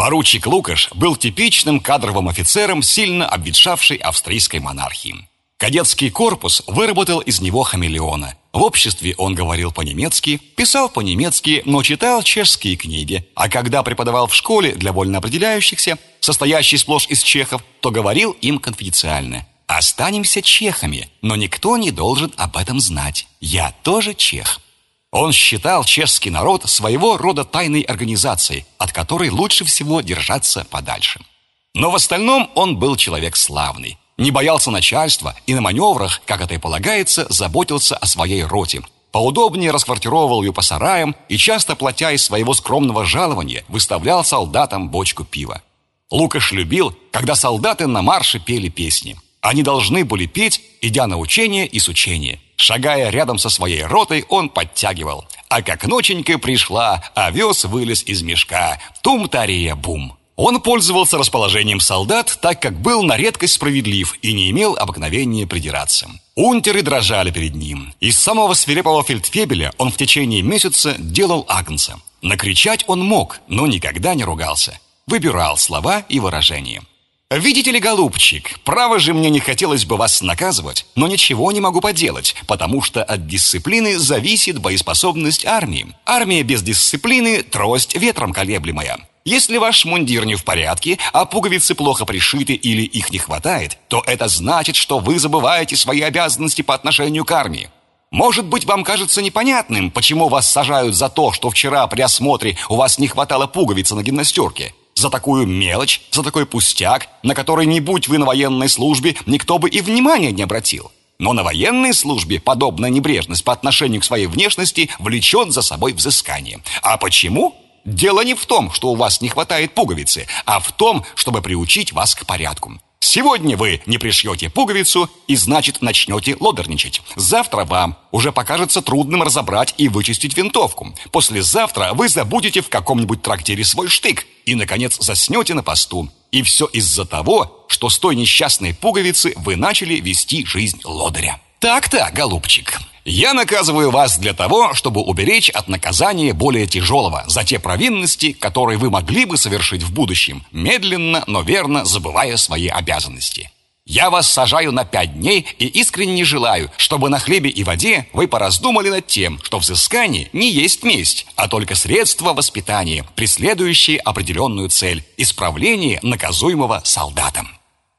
Поручик Лукаш был типичным кадровым офицером сильно обветшавшей австрийской монархии. Кадетский корпус выработал из него хамелеона. В обществе он говорил по-немецки, писал по-немецки, но читал чешские книги. А когда преподавал в школе для вольноопределяющихся, состоящей сплошь из чехов, то говорил им конфиденциально: «Останемся чехами, но никто не должен об этом знать. Я тоже чех». Он считал чешский народ своего рода тайной организацией, от которой лучше всего держаться подальше. Но в остальном он был человек славный. Не боялся начальства и на маневрах, как это и полагается, заботился о своей роте. Поудобнее расквартировывал ее по сараям и, часто платя из своего скромного жалования, выставлял солдатам бочку пива. Лукаш любил, когда солдаты на марше пели песни. Они должны были петь, идя на учение и с учения. Шагая рядом со своей ротой, он подтягивал: «А как ноченька пришла, овес вылез из мешка, тум-тария-бум». Он пользовался расположением солдат, так как был на редкость справедлив и не имел обыкновения придираться. Унтеры дрожали перед ним. Из самого свирепого фельдфебеля он в течение месяца делал агнца. Накричать он мог, но никогда не ругался. Выбирал слова и выражения. «Видите ли, голубчик, право же мне не хотелось бы вас наказывать, но ничего не могу поделать, потому что от дисциплины зависит боеспособность армии. Армия без дисциплины – трость ветром колеблемая. Если ваш мундир не в порядке, а пуговицы плохо пришиты или их не хватает, то это значит, что вы забываете свои обязанности по отношению к армии. Может быть, вам кажется непонятным, почему вас сажают за то, что вчера при осмотре у вас не хватало пуговицы на гимнастерке. За такую мелочь, за такой пустяк, на который, не будь вы на военной службе, никто бы и внимания не обратил. Но на военной службе подобная небрежность по отношению к своей внешности влечет за собой взыскание. А почему? Дело не в том, что у вас не хватает пуговицы, а в том, чтобы приучить вас к порядку. Сегодня вы не пришьете пуговицу и, значит, начнете лодерничать. Завтра вам уже покажется трудным разобрать и вычистить винтовку. Послезавтра вы забудете в каком-нибудь трактире свой штык и, наконец, заснете на посту. И все из-за того, что с той несчастной пуговицы вы начали вести жизнь лодыря. Так-то, голубчик. Я наказываю вас для того, чтобы уберечь от наказания более тяжелого за те провинности, которые вы могли бы совершить в будущем, медленно, но верно забывая свои обязанности. Я вас сажаю на 5 дней и искренне желаю, чтобы на хлебе и воде вы пораздумали над тем, что взыскание не есть месть, а только средство воспитания, преследующее определенную цель – исправление наказуемого солдатом.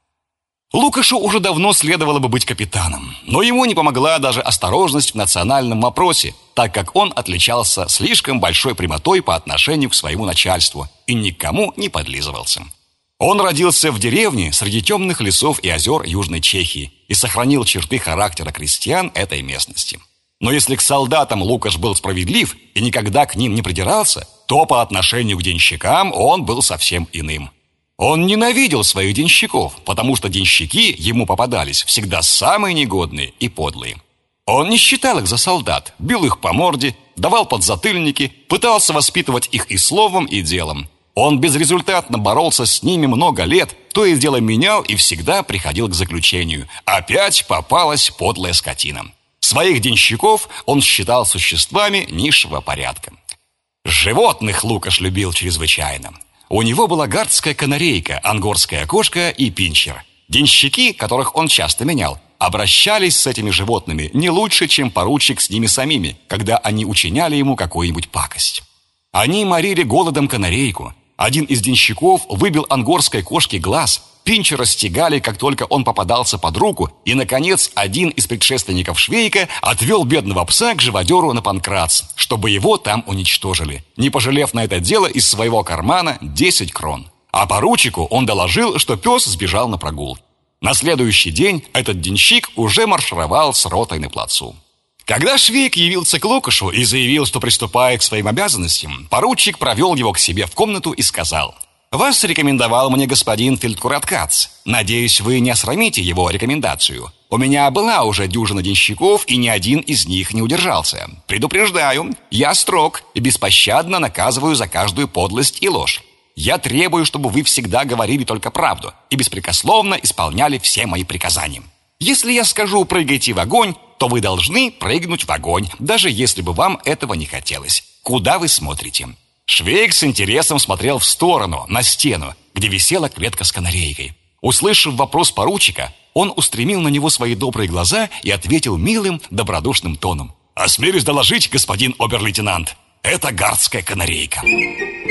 Лукашу уже давно следовало бы быть капитаном, но ему не помогла даже осторожность в национальном вопросе, так как он отличался слишком большой прямотой по отношению к своему начальству и никому не подлизывался. Он родился в деревне среди темных лесов и озер Южной Чехии и сохранил черты характера крестьян этой местности. Но если к солдатам Лукаш был справедлив и никогда к ним не придирался, то по отношению к денщикам он был совсем иным. Он ненавидел своих денщиков, потому что денщики ему попадались всегда самые негодные и подлые. Он не считал их за солдат, бил их по морде, давал подзатыльники, пытался воспитывать их и словом, и делом. Он безрезультатно боролся с ними много лет, то и дело менял и всегда приходил к заключению: опять попалась подлая скотина. Своих денщиков он считал существами низшего порядка. Животных Лукаш любил чрезвычайно. У него была гардская канарейка, ангорская кошка и пинчер. Денщики, которых он часто менял, обращались с этими животными не лучше, чем поручик с ними самими, когда они учиняли ему какую-нибудь пакость. Они морили голодом канарейку. Один из денщиков выбил ангорской кошке глаз, пинчера стегали, как только он попадался под руку, и, наконец, один из предшественников Швейка отвел бедного пса к живодеру на Панкратс, чтобы его там уничтожили, не пожалев на это дело из своего кармана 10 крон. А поручику он доложил, что пес сбежал на прогул. На следующий день этот денщик уже маршировал с ротой на плацу. Когда Швейк явился к Лукашу и заявил, что приступает к своим обязанностям, поручик провел его к себе в комнату и сказал: «Вас рекомендовал мне господин фельдкураткац. Надеюсь, вы не осрамите его рекомендацию. У меня была уже дюжина денщиков, и ни один из них не удержался. Предупреждаю, я строг и беспощадно наказываю за каждую подлость и ложь. Я требую, чтобы вы всегда говорили только правду и беспрекословно исполняли все мои приказания. Если я скажу «прыгайте в огонь», то вы должны прыгнуть в огонь, даже если бы вам этого не хотелось. Куда вы смотрите? Швейк с интересом смотрел в сторону, на стену, где висела клетка с канарейкой. Услышав вопрос поручика, он устремил на него свои добрые глаза и ответил милым, добродушным тоном: «Осмелюсь доложить, господин обер-лейтенант, это гардская канарейка».